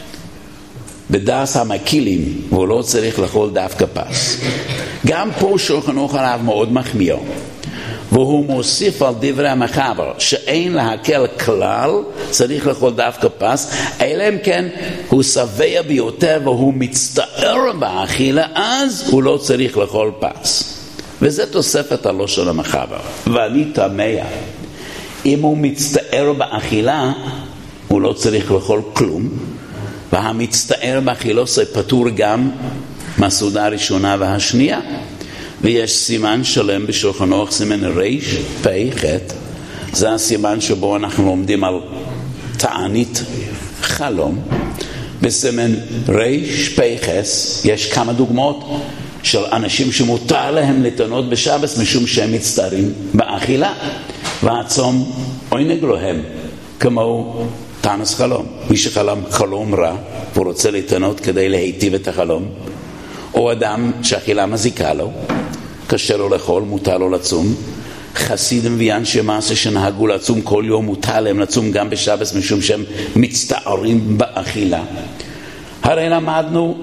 בדס המקילים, והוא לא צריך לאכול דווקא פס. גם פה שולחן ערוך הרב מאוד מחמיר, והוא מוסיף על דברי המחבר שאין להקל כלל, צריך לאכול דווקא פס, אלא אם כן הוא שבע ביותר והוא מצטער באכילה, אז הוא לא צריך לאכול פס. וזה תוספת הלושן המחבר. ואני תמה, אם הוא מצטער באכילה, הוא לא צריך לאכול כלום, והמצטער באכילו זה פטור גם מהסעודה הראשונה והשנייה. ויש סימן שלם בשולחן ערוך, סימן ריש פי ח', זה הסימן שבו אנחנו לומדים על תענית חלום. בסימן ריש פי ח' יש כמה דוגמאות של אנשים שמותר להם לטענות בשבס משום שהם מצטערים באכילה, והצום עונג להם, כמו תענס חלום. מי שחלם חלום רע והוא רוצה לטענות כדי להיטיב את החלום, או אדם שהאכילה מזיקה לו, קשה לו לאכול, מותר לו לצום. חסידים ואנשי מעשה שנהגו לצום כל יום, מותר להם לצום גם בשבס משום שהם מצטערים באכילה. הרי למדנו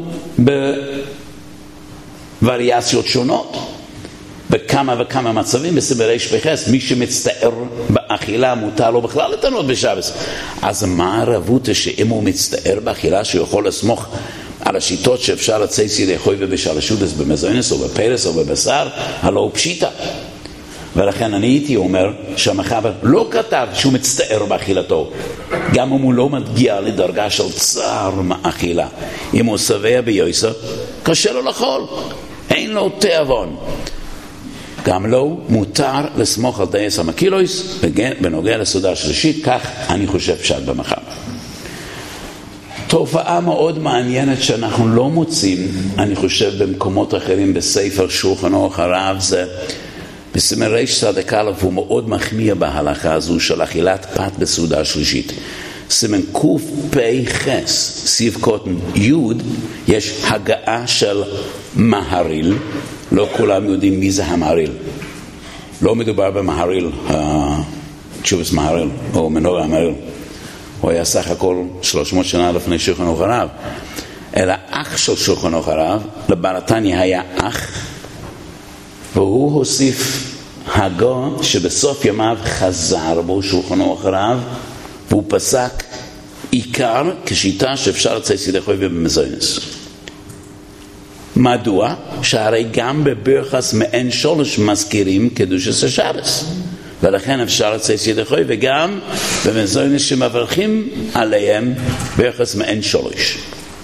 בווריאציות שונות בכמה וכמה מצבים בסימן ריש פי ח', מי שמצטער באכילה מותר לו בכלל לטענות בשבס. אז מה הרבותא שאם הוא מצטער באכילה שיכול לסמוך על השיטות שאפשר לצייס ידי חוי ובשלשודס במזוינס או בפרס או בבשר, הלא הוא פשיטה. ולכן אני הייתי אומר שהמחבר לא כתב שהוא מצטער באכילתו, גם אם הוא לא מגיע לדרגה של צער מאכילה. אם הוא שבע ביוסר, קשה לו לאכול, אין לו תיאבון. גם לא מותר לסמוך על דייס המקילויס בנוגע לסעודה השלישית, כך אני חושב פשט במחבר. תופעה מאוד מעניינת שאנחנו לא מוצאים, אני חושב במקומות אחרים בספר שולחן ערוך הרב, זה בסימן ריש צדק א', הוא מאוד מחמיר בהלכה הזו של אכילת פת בסעודה השלישית. סימן קוף פי חס סעיף קוטן יוד, יש הגעה של מהריל. לא כולם יודעים מי זה המהריל, לא מדובר במהריל תשובס מהריל או מנורה המהריל, הוא היה סך הכל שלוש מאות שנה לפני שולחן ערוך הרב, אלא אח של שולחן ערוך הרב. לבעל התניא היה אח, והוא הוסיף הגה שבסוף ימיו חזר בו שולחן ערוך הרב, והוא פסק עיקר כשיטה שאפשר לצייס ידי חוי ובמזוינס. מדוע? שהרי גם בברכס מעין שולש מזכירים קדושת השבס, ולכן אפשר לצייס ידי חוי, וגם במזוינס שמברכים עליהם ברכס מעין שולש.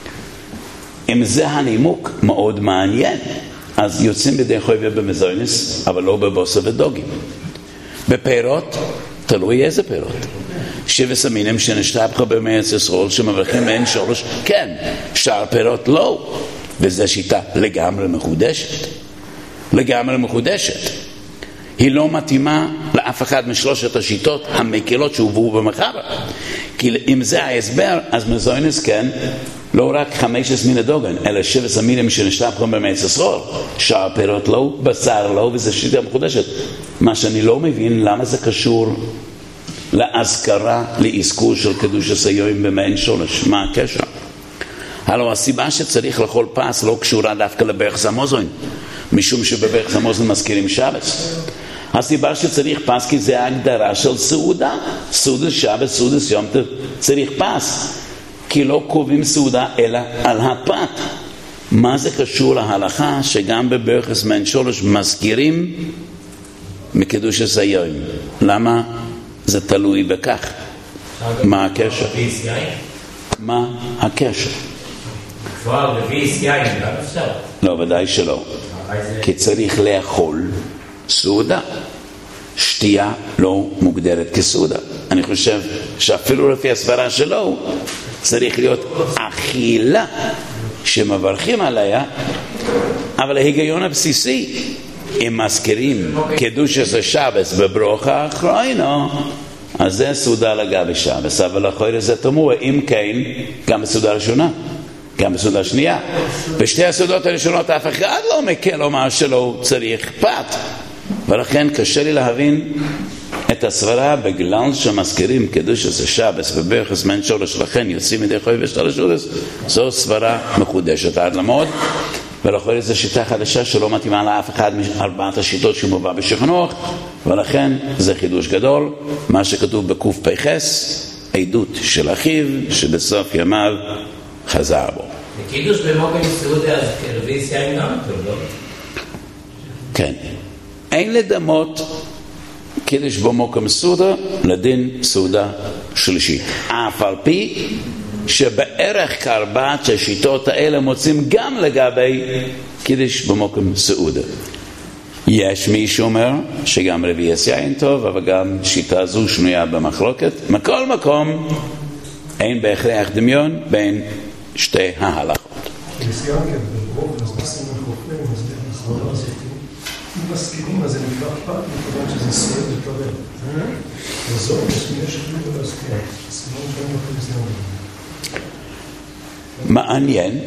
אם זה הנימוק מאוד מעניין, אז יוצאים בידי חוי ובמזוינס, אבל לא בבוסר ודוגים. בפירות, תלוי איזה פירות. שבס המינים שנשתבחו במארץ ישראל שמברכים מעין שולש, כן, שאר פירות לא. וזו שיטה לגמרי מחודשת. לגמרי מחודשת. היא לא מתאימה לאף אחד משלושת השיטות המקילות שהובאו במחבר. כי אם זה ההסבר, אז מזוינס כן, לא רק חמשת מיני דוגן, אלא שבעת המינים שנשתבחו במארץ ישראל. שאר פירות לא, בשר לא, וזו שיטה מחודשת. מה שאני לא מבין, למה זה קשור להזכרה, לאזכור של קדושת היום במעין שולש? מה הקשר? הלוא הסיבה שצריך לאכול פס לא קשורה דווקא לברכס המזון, משום שבברכס המזון מזכירים שבס. הסיבה שצריך פס כי זה ההגדרה של סעודה. סעודת שבס, סעודת יום טוב, צריך פס. כי לא קובעים סעודה אלא על הפת. מה זה קשור להלכה שגם בברכס מעין שולש מזכירים מקדושת היום? למה זה תלוי בכך? מה הקשר? מה הקשר? כבר רביעי יין, לא אפשר. לא, ודאי שלא. כי צריך לאכול סעודה. שתייה לא מוגדרת כסעודה. אני חושב שאפילו לפי הסברה שלו צריך להיות אכילה שמברכים עליה, אבל ההיגיון הבסיסי, אם מזכירים קדושת השבס בברכה האחרונה, אז זה סעודה לגבי שבס. אבל אחרי זה תמוה, אם כן, גם בסעודה ראשונה, גם בסעודה שנייה. בשתי הסעודות הראשונות אף אחד לא מקל לומר שלא צריך פת. ולכן קשה לי להבין את הסברה בגלל שמזכירים קדושת השבס בברכס מעין שולש, לכן יוצאים מדי חוי ושתלשודס. זו סברה מחודשת עד למוד, ולאחרי זה שיטה חדשה שלא מתאימה לאף אחד מארבעת השיטות שמובא בשכנוך, ולכן זה חידוש גדול, מה שכתוב בקוף פייחס, עדות של אחיו שבסוף ימיו חזר בו. קידוש במוקם סעודה, אז רביעי יין גם טוב, לא? כן. אין לדמות קידוש במוקם סעודה לדין סעודה שלישית. אף על פי שבערך כארבעת השיטות האלה מוצאים גם לגבי קידוש במוקם סעודה. יש מי שאומר שגם רביעי יין טוב, אבל גם שיטה זו שנויה במחלוקת. מכל מקום אין בהכרח דמיון בין שתי ההלכות. אם מסכימים, אז זה נקרא פת, מכיוון שזה סועד וקרב. וזאת, יש חליטו להסכים. סימן שאין לכם זמן. מעניין.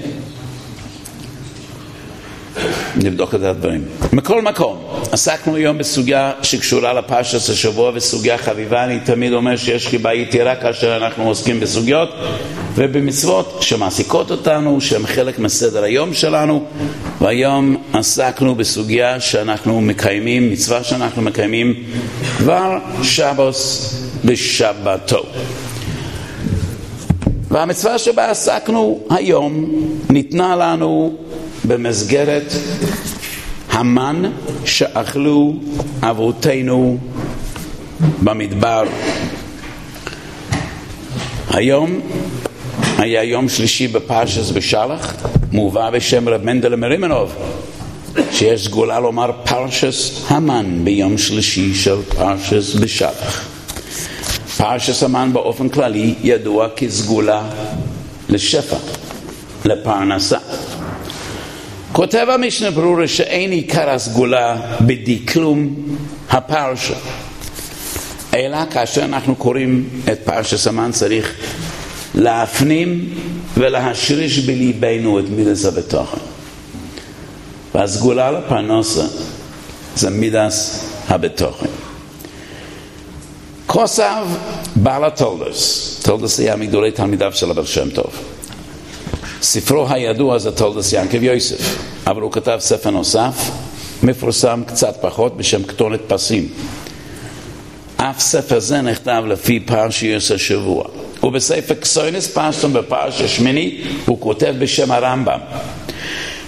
נבדוק את הדברים. מכל מקום, עסקנו היום בסוגיה שקשורה לפרשת השבוע, וסוגיה חביבה. אני תמיד אומר שיש חיבה יתרה כאשר אנחנו עוסקים בסוגיות ובמצוות שמעסיקות אותנו, שהן חלק מסדר היום שלנו. והיום עסקנו בסוגיה שאנחנו מקיימים, מצווה שאנחנו מקיימים כבר שבוס בשבתו. והמצווה שבה עסקנו היום ניתנה לנו במסגרת המן שאכלו אבותינו במדבר. היום היה יום שלישי בפרשת בשלח, מובא בשם רב מנדל מרימנוב, שיש סגולה לומר פרשת המן ביום שלישי של פרשת בשלח. פרשת המן באופן כללי ידוע כסגולה לשפע, לפרנסה. כותב המשנה ברורה שאין עיקר הסגולה בדקלום הפרשה, אלא כאשר אנחנו קוראים את פרשת המן צריך להפנים ולהשריש בליבנו את מידס הבטוחן. והסגולה לפרנסה זה מידס הבטוחן. כוסב בעל התולדס, תולדס היה מגדולי תלמידיו של הבר שם טוב. ספרו הידוע זה תולדס ינקב יוסף, אבל הוא כתב ספר נוסף מפורסם קצת פחות בשם כתונת פסים. אף ספר זה נכתב לפי פרשיות השבוע, ובספר כסוינס פסטון בפרשה שמיני הוא כותב בשם הרמב"ם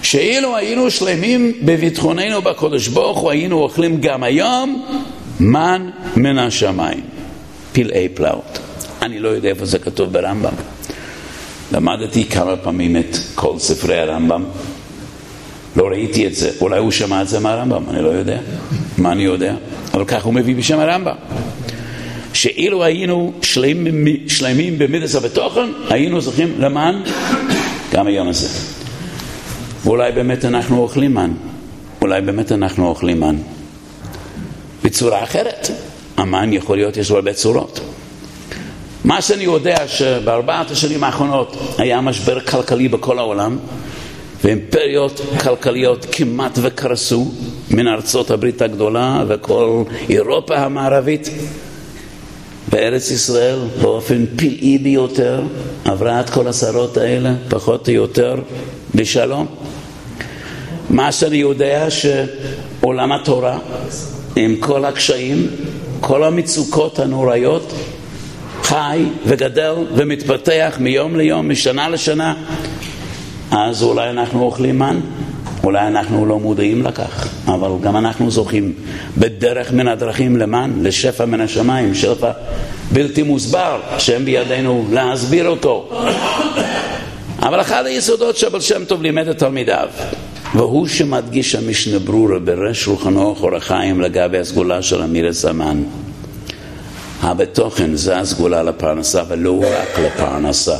שאילו היינו שלמים בביטחוננו בקדוש ברוך הוא, היינו אוכלים גם היום מן מן השמיים, פלאי פלאות. אני לא יודע איפה זה כתוב ברמב"ם. למדתי כמה פעמים את כל ספרי הרמב"ם, לא ראיתי את זה. אולי הוא שמע את זה מהרמב"ם, אני לא יודע. מה אני יודע? אבל כך הוא מביא בשם הרמב"ם. שאילו היינו שלמים, שלמים במידס הבתוכן, היינו זוכים למן גם היום הזה. ואולי באמת אנחנו אוכלים מן. אולי באמת אנחנו אוכלים מן. בצורה אחרת. המן יכול להיות, יש לו הרבה צורות. מה שאני יודע שבארבעת השנים האחרונות היה משבר כלכלי בכל העולם, ואימפריות כלכליות כמעט וקרסו מן ארצות הברית הגדולה וכל אירופה המערבית, בארץ ישראל באופן פלאי ביותר עברה את כל הסערות האלה פחות או יותר בשלום. מה שאני יודע שעולם התורה עם כל הקשיים, כל המצוקות הנוראיות, חי וגדל ומתפתח מיום ליום, משנה לשנה. אז אולי אנחנו אוכלים מן, אולי אנחנו לא מודעים לכך, אבל גם אנחנו זוכים בדרך מן הדרכים למן, לשפע מן השמיים, שפע בלתי מוסבר שהם בידינו להסביר אותו. אבל אחד היסודות שהבעל שם טוב לימד את תלמידיו, והוא שמדגיש המשנה ברורה בראש שולחנו אור החיים לגבי הסגולה של אמירת המן. הבתוכן זה הסגולה לפרנסה ולא רק לפרנסה.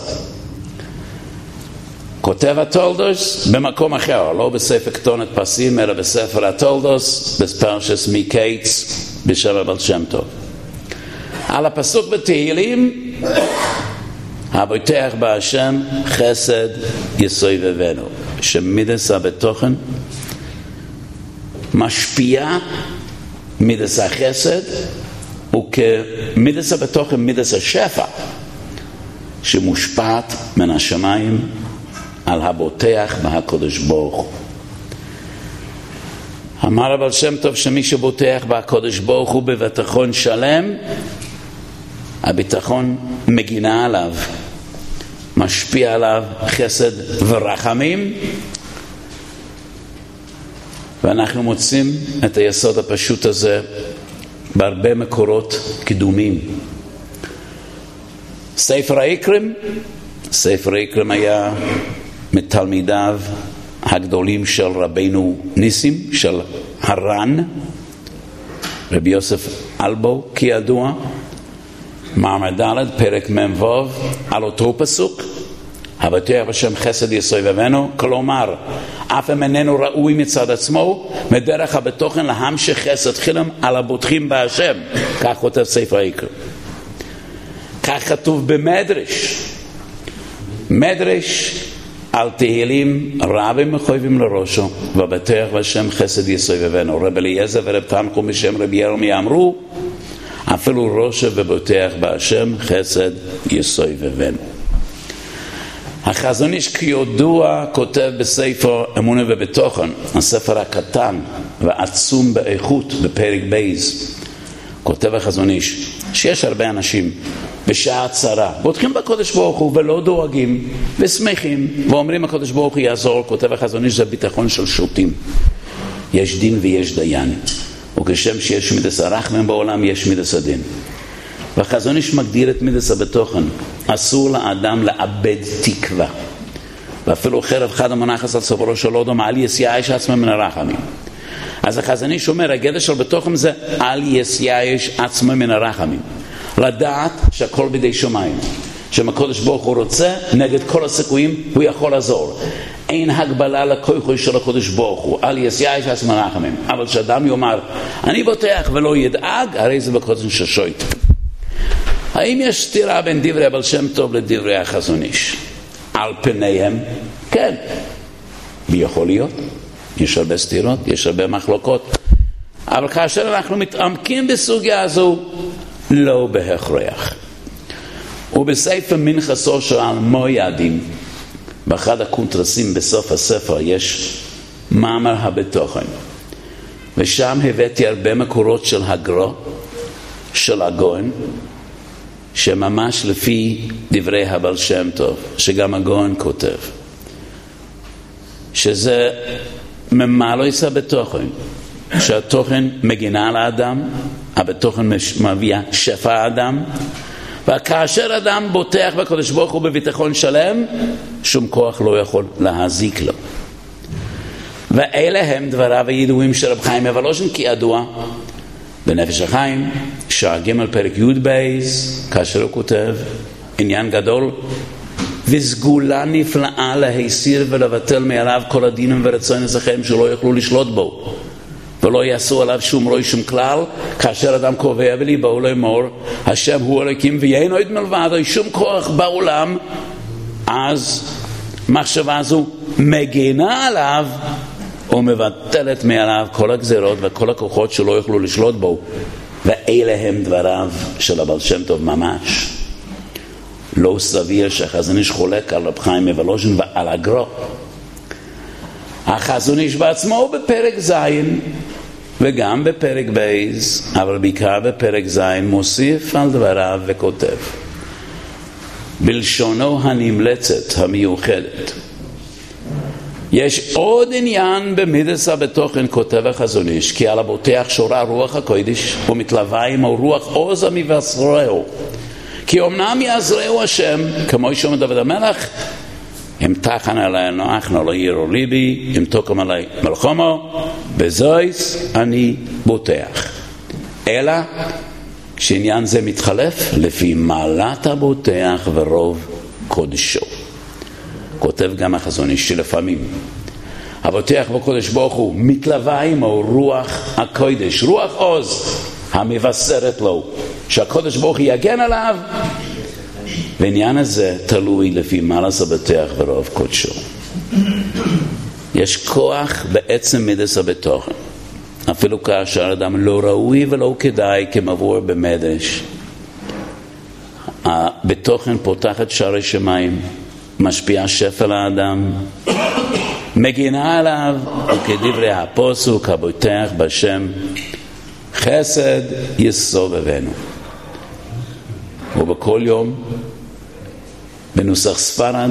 כותב התולדוס במקום אחר, לא בספר כתונת פסים אלא בספר התולדוס בפרשת מקץ בשם הבעל שם טוב, על הפסוק בתהילים, הבוטח בהשם חסד יסובבנו, שמידס הבתוכן משפיע מידס החסד, וכמידס הבתוכן מידס השפע שמושפעת מן השמיים על הבוטח בהקדוש ברוך הוא. אמר הבעל שם טוב שמי שבוטח בהקדוש ברוך הוא בביטחון שלם, הביטחון מגינה עליו, משפיע עליו חסד ורחמים, ואנחנו מוצאים את היסוד הפשוט הזה בהרבה מקורות קדומים. ספר היקרים, ספר היקרים היה מתלמידיו הגדולים של רבינו ניסים, של הר"ן, רבי יוסף אלבו כידוע, מעמד ד' פרק מ"ו, על אותו פסוק, הבוטח בשם חסד יסובבנו, כלומר אף אם איננו ראוי מצד עצמו, מדרך הבתוכן להמשך חסד חילם על הבוטחים בהשם. כך כותב ספר היקרים. כך כתוב במדרש, מדרש על תהילים רבים מחויבים לראשו, ובטח בשם חסד יסובבנו. רב אליעזר ורב תנחום בשם רבי ירמיה אמרו, אפילו ראשו ובטח בהשם חסד יסובבנו. החזון איש כידוע כותב בספר אמונה ובתוכן, הספר הקטן ועצום באיכות בפרק בייז, כותב החזון איש שיש הרבה אנשים בשעה צרה בוטחים בקדוש ברוך הוא ולא דואגים ושמחים ואומרים הקדוש ברוך הוא יעזור. כותב החזון איש זה ביטחון של שוטים, יש דין ויש דיין, וכשם שיש מידס הרחמים בעולם יש מידס הדין. והחזון איש מגדיר את מידס הבתוכן, אסור לאדם לאבד תקווה, ואפילו חרב חד המונחת על צווארו של אדם אל יסייאש עצמו מן הרחמים. אז החזון איש אומר הגדר של בתוכן זה אל יסייאש עצמו מן הרחמים, לדעת שהכל בידי שמיים, שמקודש ברוך הוא רוצה נגד כל הסיכויים הוא יכול לעזור, אין הגבלה לכוחו של הקודש ברוך הוא, אל יסייאש עצמו מן הרחמים. אבל שאדם יאמר אני בוטח ולא ידאג, הרי זה בקודש ששויט. האם יש סתירה בין דברי הבעל שם טוב לדברי החזון איש? על פניהם כן, ויכול להיות, יש הרבה סתירות, יש הרבה מחלוקות, אבל כאשר אנחנו מתעמקים בסוגיה הזו לא בהכרח. ובספר מנחסו של מויאדים, באחד הקונטרסים בסוף הספר יש מאמר הבתוכן, ושם הבאתי הרבה מקורות של הגרו של הגאון, שממש לפי דברי הבעל שם טוב, שגם הגאון כותב. שזה ממה לא יישא בתוכן, שהתוכן מגינה על האדם, הבתוכן מביא שפע האדם, וכאשר אדם בוטח בקדוש ברוך הוא בביטחון שלם, שום כוח לא יכול להזיק לו. ואלה הם דבריו הידועים של רב חיים מוולוז'ין, כי ידוע בנפש החיים, שער ג' פרק י' בייז, כאשר הוא כותב עניין גדול, וסגולה נפלאה להסיר ולבטל מעליו כל הדינים ורצון הזכם שלא יוכלו לשלוט בו, ולא יעשו עליו שום רוי שום כלל, כאשר אדם קובע בליבו לאמור השם הוא אלוקים ואין עוד מלבדו שום כוח בעולם, אז מחשבה זו מגינה עליו ומבטלת מעליו כל הגזירות וכל הכוחות שלא יוכלו לשלוט בו. ואלה הם דבריו של הבעל שם טוב ממש. לא סביר שהחזון איש חולק על רב חיים מוולוז'ין ועל הגרו. החזון איש בעצמו בפרק זין וגם בפרק בייז, אבל בעיקר בפרק זין מוסיף על דבריו וכותב בלשונו הנמלצת המיוחדת. יש עוד עניין במידס הבתוכן, כותב החזון איש, כי על הבוטח שורה רוח הקודש ומתלווה עם הרוח עוז המבשרהו, כי אמנם יעזרהו השם, כמו שאומר דוד המלך, אם תחן עלי נוח לא יירו ליבי, אם תוקם עלי מלחמו, בזויס אני בוטח. אלא כשעניין זה מתחלף לפי מעלת הבוטח ורוב קודשו. כותב גם החזון איש שלפעמים הבוטח בקודש ברוך הוא מתלווה עמו רוח הקודש, רוח עוז המבשרת לו שהקודש ברוך הוא יגן עליו, ועניין הזה תלוי לפי מעלת הבוטח ורוב קודשו. יש כוח בעצם מידס הבתוכן, אפילו כאשר אדם לא ראוי ולא כדאי כמבואר במדרש. הבתוכן פותחת שערי שמיים, משפיע שפע לאדם, מגינה עליו, וכדברי הפוסוק הבוטח בשם חסד יסובבנו. ובכל יום בנוסח ספרד,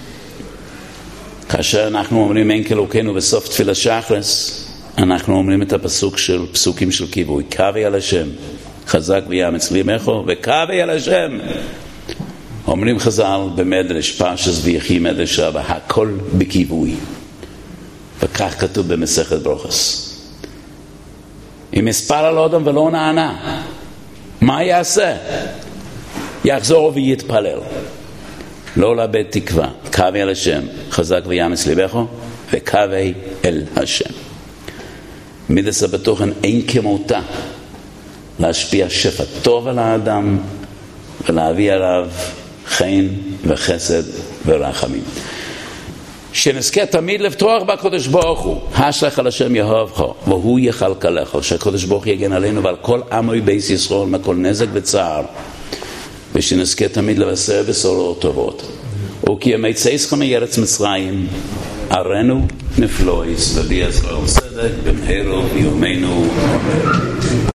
כאשר אנחנו אומרים אין כאלוקינו בסוף תפילה שחרס, אנחנו אומרים את הפסוק של פסוקים של כיווי, קווי על השם חזק ויאמץ לימךו, וקווי על השם. אומרים חז"ל במדרש פרשס ויחי מדרש רבה, הכל בכיווי, וכך כתוב במסכת ברוכס. אם מספר על אדם ולא נענה, מה יעשה? יחזור ויתפלל, לא לאבד תקווה. קווי על השם חזק ויאמץ ליבךו, וקווי אל השם. מידס הבתוכן אין כמותה להשפיע שפע טוב על האדם ולהביא עליו חן וחסד ורחמים. שנזכה תמיד לפתוח בקדוש ברוך הוא, השלך על השם יאהבך והוא יכלכלך, שהקדוש ברוך הוא יגן עלינו ועל כל עמי בית ישראל מכל נזק וצער, ושנזכה תמיד לבשר בשורות טובות. וכי ימי צאתכם מארץ מצרים ערנו נפלויס ובי ישראל צדק במהרה בימינו.